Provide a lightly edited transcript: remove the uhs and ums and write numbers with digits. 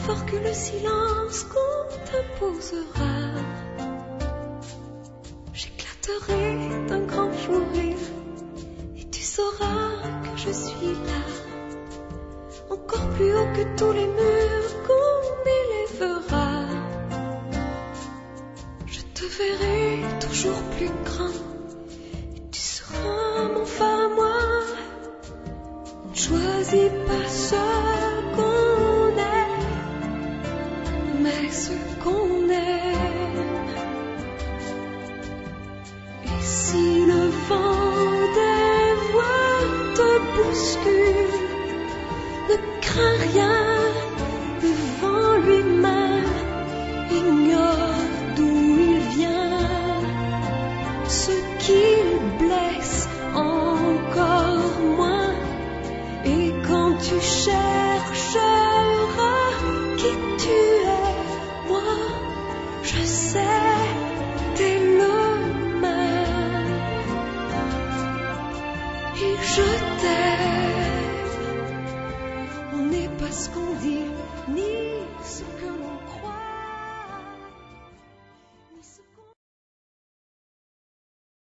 fort que le silence qu'on t'imposera. J'éclaterai d'un grand fou rire et tu sauras que je suis là, encore plus haut que tous les murs qu'on élèvera. Je te verrai toujours plus grand et tu seras mon phare à moi. On ne choisit pas ce qu'on est, mais ce qu'on aime. Et si le vent des voix te bouscule, ne crains rien, le vent lui-même ignore d'où il vient. Ce qu'il blesse encore moins. Et quand tu chercheras qui tu es, moi je sais, t'es le même. Et je t'aime. On n'est pas ce qu'on dit, ni ce que l'on croit.